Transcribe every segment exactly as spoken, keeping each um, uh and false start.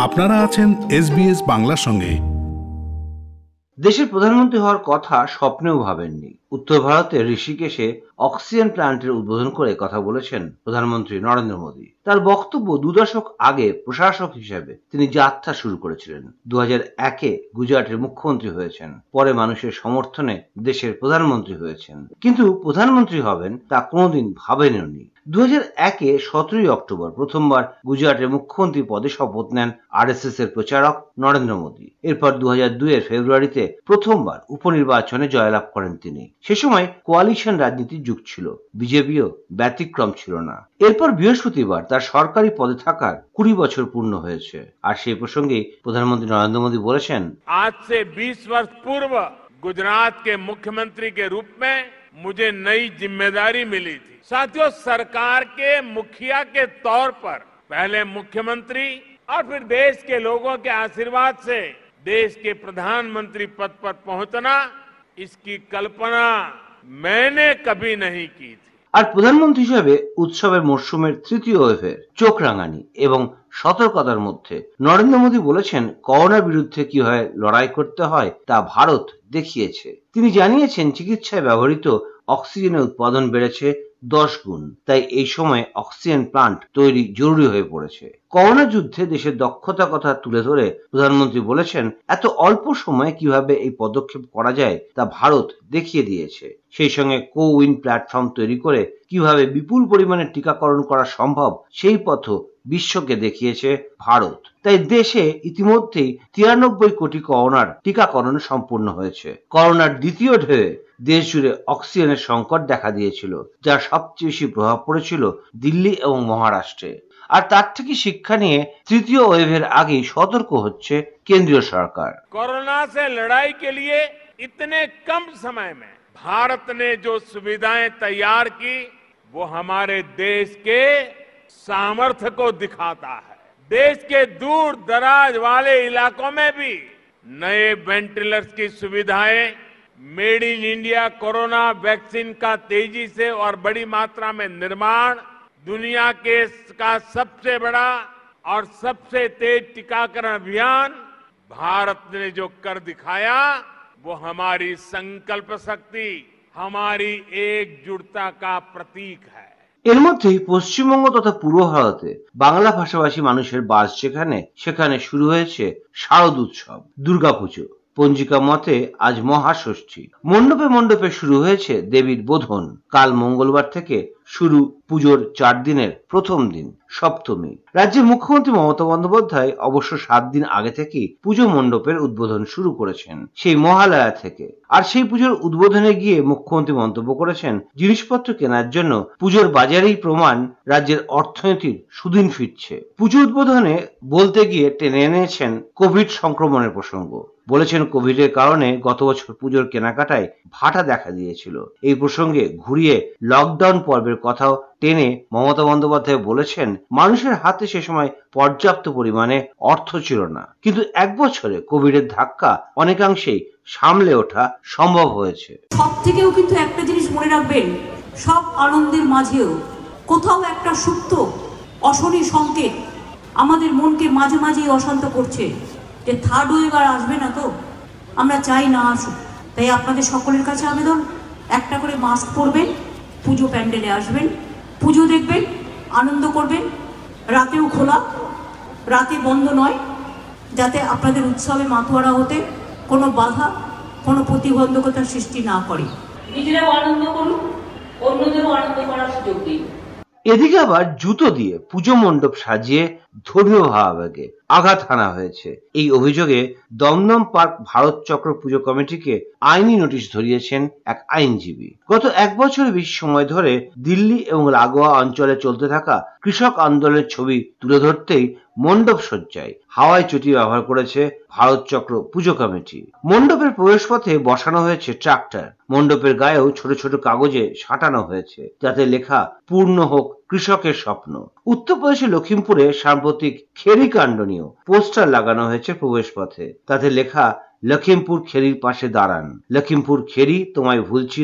আপনারা আছেন এসবিএস বাংলার সঙ্গে। দেশের প্রধানমন্ত্রী হওয়ার কথা স্বপ্নেও ভাবেননি। উত্তর ভারতের ঋষিকেশে অক্সিজেন প্ল্যান্টের উদ্বোধন করে কথা বলেছেন প্রধানমন্ত্রী নরেন্দ্র মোদী। তার বক্তব্য দু দশক আগে প্রশাসক হিসেবে তিনি যাত্রা শুরু করেছিলেন। দু হাজার একে গুজরাটের মুখ্যমন্ত্রী হয়েছেন, পরে মানুষের সমর্থনে দেশের প্রধানমন্ত্রী হয়েছেন, কিন্তু প্রধানমন্ত্রী হবেন তা কোনোদিন ভাবেননি। দু হাজার একে সতেরোই অক্টোবর প্রথমবার গুজরাটের মুখ্যমন্ত্রী পদে শপথ নেন আরএসএস এর প্রচারক নরেন্দ্র মোদী। এরপর দু হাজার দুই এর ফেব্রুয়ারিতে প্রথমবার উপনির্বাচনে জয়লাভ করেন তিনি। সে সময় কোয়ালিশন রাজনীতির যুগ ছিল, বিজেপিও ব্যতিক্রম ছিল না। এরপর বৃহস্পতিবার তার সরকারি পদে থাকার কুড়ি বছর পূর্ণ হয়েছে। আর সেই প্রসঙ্গে প্রধানমন্ত্রী নরেন্দ্র মোদী বলেছেন, आज से बीस वर्ष पूर्व गुजरात के मुख्यमंत्री के रूप में मुझे नई जिम्मेदारी मिली थी। साथियों, सरकार के मुखिया के तौर पर पहले मुख्यमंत्री और फिर देश के लोगों के आशीर्वाद से देश के प्रधानमंत्री पद पर पहुंचना, इसकी कल्पना मैंने कभी नहीं की थी। আর প্রধানমন্ত্রী হিসেবে উৎসবের মরশুমের তৃতীয় ওয়েভের চোখ রাঙানি এবং সতর্কতার মধ্যে নরেন্দ্র মোদী বলেছেন, করোনার বিরুদ্ধে কিভাবে লড়াই করতে হয় তা ভারত দেখিয়েছে। তিনি জানিয়েছেন, চিকিৎসায় ব্যবহৃত অক্সিজেনের উৎপাদন বেড়েছে দশ গুণ, তাই এই সময় অক্সিজেন প্লান্ট তৈরি জরুরি হয়ে পড়েছে। করোনা যুদ্ধে দেশের দক্ষতা কথা তুলে ধরে প্রধানমন্ত্রী বলেছেন, এত অল্প সময়ে কিভাবে এই পদক্ষেপ করা যায় তা ভারত দেখিয়ে দিয়েছে। সেই সঙ্গে কোউইন প্ল্যাটফর্ম তৈরি করে কিভাবে বিপুল পরিমাণে টিকাকরণ করা সম্ভব সেই পথ বিশ্বকে দেখিয়েছে ভারত। তাই দেশে ইতিমধ্যেই তিরানব্বই কোটি করোনার টিকাকরণ সম্পূর্ণ হয়েছে। করোনার দ্বিতীয় ঢেউয়ে দেশ জুড়ে অক্সিজেনের সংকট দেখা দিয়েছিল, যার সবচেয়ে বেশি প্রভাব পড়েছিল দিল্লি এবং মহারাষ্ট্রে। আর তার থেকে শিক্ষা নিয়ে তৃতীয় ওয়েভের আগেই সতর্ক হচ্ছে কেন্দ্রীয় সরকার। कोरोना से लड़ाई के लिए इतने कम समय में भारत ने जो सुविधाएं तैयार की, वो हमारे देश के सामर्थ्य को दिखाता है। देश के दूर दराज वाले इलाकों में भी नए वेंटिलेटर्स की सुविधाएं, made in India corona vaccine का तेजी से और बड़ी मात्रा में निर्माण, दुनिया के का सबसे बड़ा और सबसे तेज टीकाकरण अभियान भारत ने जो कर दिखाया, वो हमारी संकल्प शक्ति, हमारी एकजुटता का प्रतीक है। এর মধ্যেই পশ্চিমবঙ্গ তথা পূর্ব ভারতে বাংলা ভাষাভাষী মানুষের বাস যেখানে, সেখানে শুরু হয়েছে শারদ উৎসব, দুর্গাপুজো। পঞ্জিকা মতে আজ মহাষষ্ঠী। মণ্ডপে মণ্ডপে শুরু হয়েছে দেবীর বোধন। কাল মঙ্গলবার থেকে শুরু পুজোর চার দিনের প্রথম দিন, সপ্তমী। রাজ্যের মুখ্যমন্ত্রী মমতা বন্দ্যোপাধ্যায় অবশ্য সাত দিন আগে থেকেই পুজো মণ্ডপের উদ্বোধন শুরু করেছেন, সেই মহালয়া থেকে। আর সেই পুজোর উদ্বোধনে গিয়ে মুখ্যমন্ত্রী মন্তব্য করেছেন, জিনিসপত্র কেনার জন্য পুজোর বাজারেই প্রমাণ রাজ্যের অর্থনীতির সুদিন ফিরছে। পুজো উদ্বোধনে বলতে গিয়ে টেনে এনেছেন কোভিড সংক্রমণের প্রসঙ্গ। বলেছেন, কোভিডের কারণে গত বছর পুজোর কেনাকাটায় ভাটা দেখা দিয়েছিল। এই প্রসঙ্গে ঘুরিয়ে লকডাউন পর্বের কথাও টেনে মমতা বন্দ্যোপাধ্যায় বলেছেন, মানুষের হাতে সে সময় পর্যাপ্ত পরিমাণে অর্থ ছিল না, কিন্তু এক বছরে কোভিডের ধাক্কা অনেকাংশেই সামলে ওঠা সম্ভব হয়েছে। সব থেকেও কিন্তু একটা জিনিস মনে রাখবেন, সব আনন্দের মাঝেও কোথাও একটা সুপ্ত অশনি সংকেত আমাদের মনকে মাঝে মাঝেই অশান্ত করছে, যে থার্ড ওয়েভ আর আসবে না তো, আমরা চাই না আসুক। তাই আপনাদের সকলের কাছে আবেদন, একটা করে মাস্ক পরবেন, পুজো প্যান্ডেলে আসবেন, পুজো দেখবেন, আনন্দ করবেন। রাতেও খোলা, রাতে বন্ধ নয়, যাতে আপনাদের উৎসবে মাতোয়ারা হতে কোনো বাধা, কোনো প্রতিবন্ধকতার সৃষ্টি না করে। নিজেরাও আনন্দ করুন, অন্যদেরও আনন্দ করার সুযোগ দিন। এদিকে আবার জুতো দিয়ে পুজো মণ্ডপ সাজিয়ে ধর্মীয় ভাবাবেগে আঘাত হানা হয়েছে। এই অভিযোগে দমদম পার্ক ভারত চক্র পুজো কমিটিকে আইনি নোটিশ ধরিয়েছেন এক আইনজীবী। গত এক বছরের বেশি সময় ধরে দিল্লি এবং লাগোয়া অঞ্চলে চলতে থাকা কৃষক আন্দোলনের ছবি তুলে ধরতেই মণ্ডপ সজ্জায় হাওয়াই চটি ব্যবহার করেছে ভারত চক্র পুজো কমিটি। মণ্ডপের প্রবেশপথে বসানো হয়েছে ট্রাক্টর। মণ্ডপের গায়েও ছোট ছোট কাগজে সাঁটানো হয়েছে, যাতে লেখা পূর্ণ হোক কৃষকের স্বপ্ন। উত্তরপ্রদেশের লখিমপুরে সাম্প্রতিক খেরি কাণ্ড নিয়েও পোস্টার লাগানো হয়েছে প্রবেশ পথে, তাতে লেখা লখিমপুর খেরির পাশে দাঁড়ান, লখিমপুর খেরি তোমায় ভুলছি না,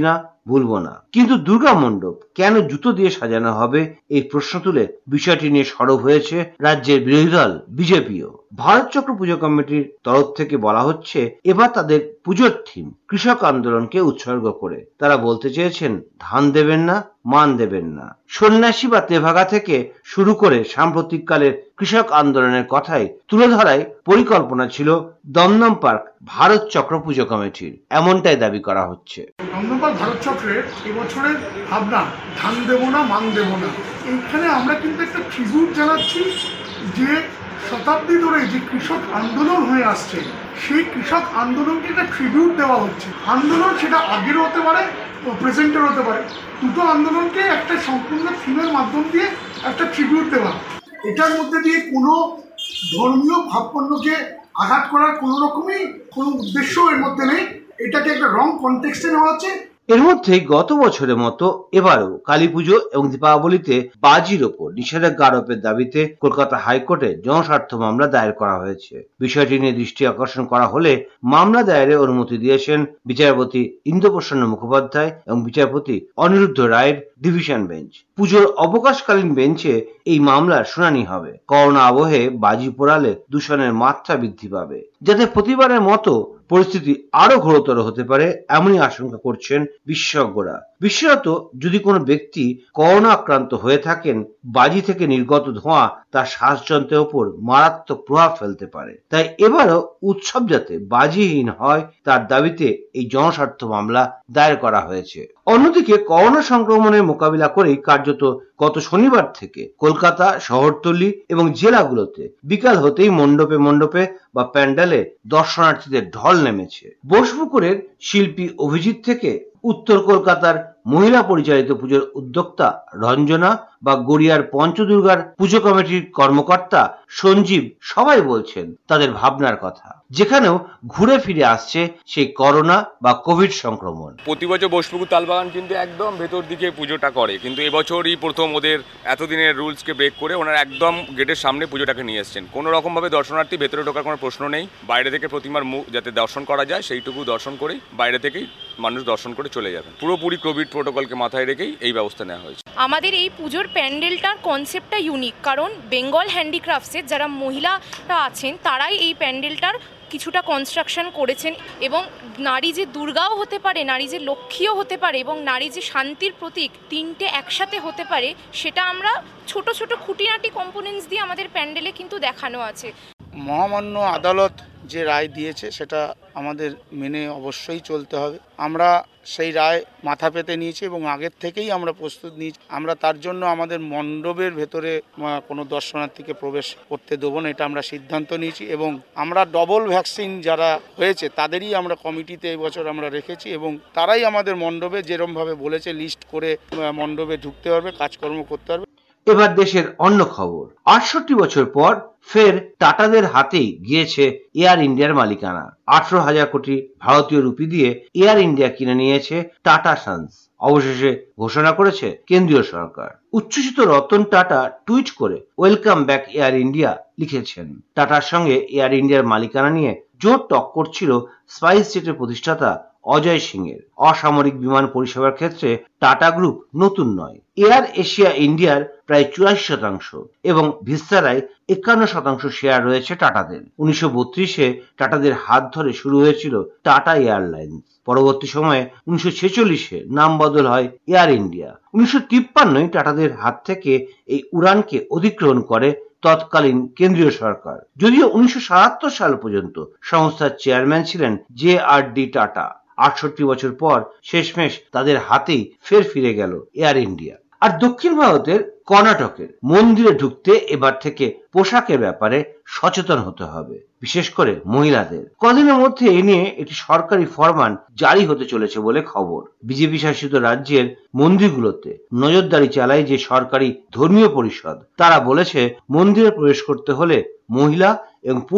ভুলবো না। কিন্তু দুর্গা মণ্ডপ কেন জুতো দিয়ে সাজানো হবে এই প্রশ্ন তুলে বিষয়টি নিয়ে সরব হয়েছে রাজ্যের বিরোধী দল বিজেপিও। ভারত চক্র পুজো কমিটির তরফ থেকে বলা হচ্ছে, এবার তাদের পুজোর থিম কৃষক আন্দোলনকে উৎসর্গ করে। তারা বলতে চেয়েছেন, ধান দেবেন না, মান দেবেন না। সন্ন্যাসী বা তেভাগা থেকে শুরু করে সাম্প্রতিককালের কৃষক আন্দোলনের কথাই তুলে ধরাই পরিকল্পনা ছিল দমদম পার্ক ভারত চক্র পুজো কমিটির, এমনটাই দাবি করা হচ্ছে। দমদম পার্ক ভারত চক্রের এবছরের ভাবনা ধান দেব না, মান দেব না। এইখানে আমরা কিন্তু একটা ট্রিবিউট জানাচ্ছি যে শতাব্দী ধরে যে কৃষক আন্দোলন হয়ে আসছে, সেই কৃষক আন্দোলনকে একটা ট্রিবিউট দেওয়া হচ্ছে। আন্দোলন সেটা আগেরও হতে পারে, প্রেজেন্টের হতে পারে, দুটো আন্দোলনকে একটা সম্পূর্ণ থিমের মাধ্যম দিয়ে একটা ট্রিবিউট দেওয়া। এটার মধ্যে দিয়ে কোনো ধর্মীয় ভাবপণ্যকে আঘাত করার কোনো রকমই কোনো উদ্দেশ্য এর মধ্যে নেই। এটাকে একটা রং কনটেক্সটে নেওয়া হচ্ছে। এর মধ্যে গত বছরের মতো এবারও কালী পুজো এবং দীপাবলিতে বাজির ওপর নিষেধাজ্ঞা আরোপের দাবিতে কলকাতা হাইকোর্টে জনস্বার্থ মামলা দায়ের করা হয়েছে। বিষয়টি নিয়ে দৃষ্টি আকর্ষণ করা হলে মামলা দায়েরের অনুমতি দিয়েছেন বিচারপতি ইন্দ্রপ্রসন্ন মুখোপাধ্যায় এবং বিচারপতি অনিরুদ্ধ রায়ের ডিভিশন বেঞ্চ। পুজোর অবকাশকালীন বেঞ্চে এই মামলার শুনানি হবে। করোনা আবহে বাজি পোড়ালে দূষণের মাত্রা বৃদ্ধি পাবে, যাতে প্রতিবারের মতো পরিস্থিতি আরো ঘোরতর হতে পারে এমনই আশঙ্কা করছেন বিশেষজ্ঞরা। বিশেষত যদি কোনো ব্যক্তি করোনা আক্রান্ত হয়ে থাকেন, বাজি থেকে নির্গত ধোঁয়া তার শ্বাসযন্ত্রের উপর মারাত্মক প্রভাব ফেলতে পারে। তাই এবারও উৎসব যাতে বাজিহীন হয় তার দাবিতে এই জনস্বার্থ মামলা দায়ের করা হয়েছে। অন্যদিকে করোনা সংক্রমণের মোকাবিলা করেই কার্যত গত শনিবার থেকে কলকাতা শহরতলি এবং জেলাগুলোতে বিকাল হতেই মণ্ডপে মণ্ডপে বা প্যান্ডেলে দর্শনার্থীদের ঢল নেমেছে। বোসপুকুরের শিল্পী অভিজিৎ থেকে উত্তর কলকাতার মহিলা পরিচালিত পুজোর উদ্যোক্তা রঞ্জনা বা গড়িয়ার পঞ্চদুর্গার পুজো কমিটির কর্মকর্তা সঞ্জীব সবাই বলছেন তাদের ভাবনার কথা, যেখানেও ঘুরে ফিরে আসছে সেই করোনা বা কোভিড সংক্রমণ। প্রতি বছর বোসপুকুর তালবাগান কিন্তু একদম ভেতর দিকে পুজোটা করে, কিন্তু এবছরই প্রথম ওদের এতদিনের রুলসকে ব্রেক করে ওনারা একদম গেটের সামনে পুজোটাকে নিয়ে এসছেন। কোনো রকমভাবে দর্শনার্থী ভেতরে ঢোকার কোনো প্রশ্ন নেই। বাইরে থেকে প্রতিমার মুখ যাতে দর্শন করা যায় সেইটুকু দর্শন করেই বাইরে থেকেই মানুষ দর্শন করে চলে যাবেন। পুরোপুরি কোভিড প্রোটোকলকে মাথায় রেখেই এই ব্যবস্থা নেওয়া হয়েছে। আমাদের এই পুজোর প্যান্ডেলটার কনসেপ্টটা ইউনিক, কারণ বেঙ্গল হ্যান্ডিক্রাফটসের যারা মহিলারা আছেন তারাই এই প্যান্ডেলটার কিছুটা কনস্ট্রাকশন করেছেন। এবং নারী যে দুর্গাও হতে পারে, নারী যে লক্ষ্মীও হতে পারে এবং নারী যে শান্তির প্রতীক, তিনটে একসাথে হতে পারে, সেটা আমরা ছোট ছোট খুঁটিনাটি কম্পোনেন্টস দিয়ে আমাদের প্যান্ডেলে কিন্তু দেখানো আছে। মহামান্য আদালত যে রায় দিয়েছে সেটা আমাদের মেনে অবশ্যই চলতে হবে। আমরা সেই রায় মাথা পেতে নিয়েছি এবং আগের থেকেই আমরা প্রস্তুত নিয়েছি। আমরা তার জন্য আমাদের মণ্ডপের ভেতরে কোনো দর্শনার্থীকে প্রবেশ করতে দেবো না, এটা আমরা সিদ্ধান্ত নিয়েছি। এবং আমরা ডবল ভ্যাকসিন যারা হয়েছে তাদেরই আমরা কমিটিতে এই বছর আমরা রেখেছি এবং তারাই আমাদের মণ্ডপে যেরমভাবে বলেছে লিস্ট করে মণ্ডপে ঢুকতে পারবে, কাজকর্ম করতে পারবে। এবার দেশের অন্য খবর। আটষট্টি বছর পর ফের টাটাদের হাতেই গিয়েছে এয়ার ইন্ডিয়ার মালিকানা। আঠারো হাজার কোটি ভারতীয় রুপি দিয়ে এয়ার ইন্ডিয়া কিনে নিয়েছে টাটা সন্স, অবশেষে ঘোষণা করেছে কেন্দ্রীয় সরকার। উচ্ছ্বসিত রতন টাটা টুইট করে ওয়েলকাম ব্যাক এয়ার ইন্ডিয়া লিখেছেন। টাটার সঙ্গে এয়ার ইন্ডিয়ার মালিকানা নিয়ে জোর টক্কর ছিল স্পাইস জেটের প্রতিষ্ঠাতা অজয় সিং এর। অসামরিক বিমান পরিষেবার ক্ষেত্রে টাটা গ্রুপ নতুন নয়। এয়ার এশিয়া ইন্ডিয়ার প্রায় চুরাশি শতাংশ এবং ভিস্তারায় একান্ন শতাংশ শেয়ার রয়েছে টাটাদের। উনিশশো বত্রিশে টাটাদের হাত ধরে শুরু হয়েছিল টাটা এয়ারলাইন্স। পরবর্তী সময়ে উনিশশো ছেচল্লিশে নাম বদল হয় এয়ার ইন্ডিয়া। উনিশশো তিপ্পান্নয় টাটাদের হাত থেকে এই উড়ানকে অধিগ্রহণ করে তৎকালীন কেন্দ্রীয় সরকার। যদিও উনিশশো সাতাত্তর সাল পর্যন্ত সংস্থার চেয়ারম্যান ছিলেন জে আর ডি টাটা। আটষট্টি বছর পর শেষমেশ তাদের হাতেই ফের ফিরে গেল এয়ার ইন্ডিয়া। আর দক্ষিণ ভারতের কর্ণাটকের মন্দিরে ঢুকতে এবার থেকে পোশাকের ব্যাপারে সচেতন হতে হবে, বিশেষ করে মহিলাদের। কদিনের মধ্যে এ নিয়ে একটি সরকারি ফরমান জারি হতে চলেছে বলে খবর। বিজেপি শাসিত রাজ্যের মন্দিরগুলোতে নজরদারি চালায় যে সরকারি ধর্মীয় পরিষদ, তারা বলেছে মন্দিরে প্রবেশ করতে হলে মহিলা এবং পুরুষ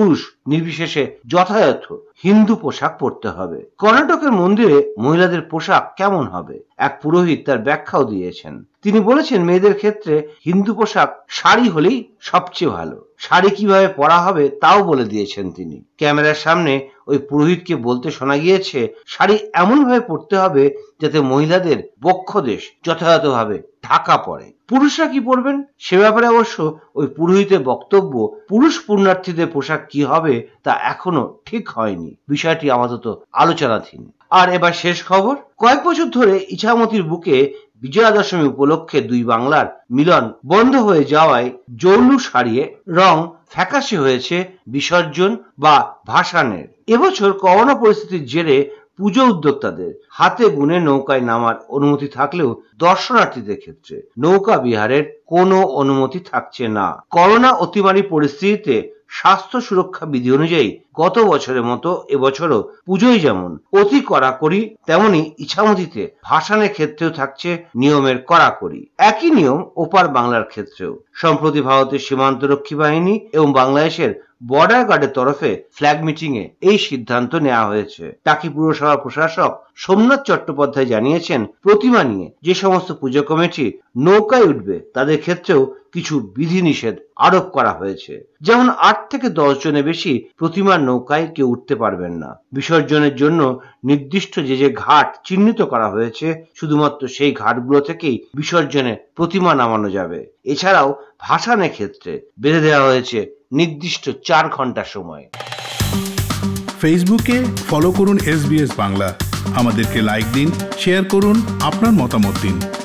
নির্বিশেষে যথাযথ হিন্দু পোশাক পরতে হবে। কর্ণাটকের মন্দিরে মহিলাদের পোশাক কেমন হবে, এক পুরোহিত তার ব্যাখ্যাও দিয়েছেন। তিনি বলেছেন, মেয়েদের ক্ষেত্রে হিন্দু পোশাক শাড়ি হলেই সবচেয়ে ভালো। শাড়ি কিভাবে পরা হবে তাও বলে দিয়েছেন তিনি। ক্যামেরার সামনে ওই পুরোহিতকে বলতে শোনা গিয়েছে, শাড়ি এমন ভাবে পরতে হবে যাতে মহিলাদের বক্ষদেশ যথাযথভাবে ঢাকা পড়ে। পুরুষরা কি পরবেন সে ব্যাপারে অবশ্য ওই পুরোহিতের বক্তব্য, পুরুষ পুণ্যার্থীদের পোশাক কি হবে তা এখনো ঠিক হয়নি। বিষয়টি আপাতত আলোচনাধীন। আর এবার শেষ খবর। কয়েক বছর ধরে ইছামতির বুকে বিজয়া দশমী উপলক্ষে দুই বাংলার মিলন বন্ধ হয়ে যাওয়ায় জৌলুস হারিয়ে রং ফ্যাকাশে হয়েছে বিসর্জন বা ভাসানের। এবছর করোনা পরিস্থিতির জেরে পুজো উদ্যোক্তাদের হাতে গুনে নৌকায় নামার অনুমতি থাকলেও দর্শনার্থীদের ক্ষেত্রে নৌকা বিহারের কোনো অনুমতি থাকছে না। করোনা অতিমারী পরিস্থিতিতে স্বাস্থ্য সুরক্ষা বিধি অনুযায়ী গত বছরের মতো এবছরও পুজোয় যেমন অতি কড়াকড়ি, তেমনি ইছামতিতে ভাসানের ক্ষেত্রেও থাকছে নিয়মের কড়াকড়ি। একই নিয়ম ওপার বাংলার ক্ষেত্রেও। সম্প্রতি ভারতের সীমান্তরক্ষী বাহিনী এবং বাংলাদেশের বর্ডার গার্ডের তরফে ফ্ল্যাগ মিটিং এ এই সিদ্ধান্ত নেওয়া হয়েছে। টাকি পুরসভার প্রশাসক সোমনাথ চট্টোপাধ্যায় জানিয়েছেন, প্রতিমা নিয়ে যে সমস্ত পুজো কমিটি নৌকায় উঠবে তাদের ক্ষেত্রেও কিছু বিধিনিষেধ আরোপ করা হয়েছে। যেমন আট থেকে দশ জনের বেশি প্রতিমার নৌকায় কেউ উঠতে পারবেন না। বিসর্জনের জন্য নির্দিষ্ট যে যে ঘাট চিহ্নিত করা হয়েছে, শুধুমাত্র সেই ঘাটগুলো থেকেই বিসর্জনে প্রতিমা নামানো যাবে। এছাড়াও ভাসানের ক্ষেত্রে বেঁধে দেওয়া হয়েছে নির্দিষ্ট চার ঘন্টা সময়। ফেসবুকে ফলো করুন এসবিএস বাংলা। আমাদেরকে লাইক দিন, শেয়ার করুন, আপনার মতামত দিন।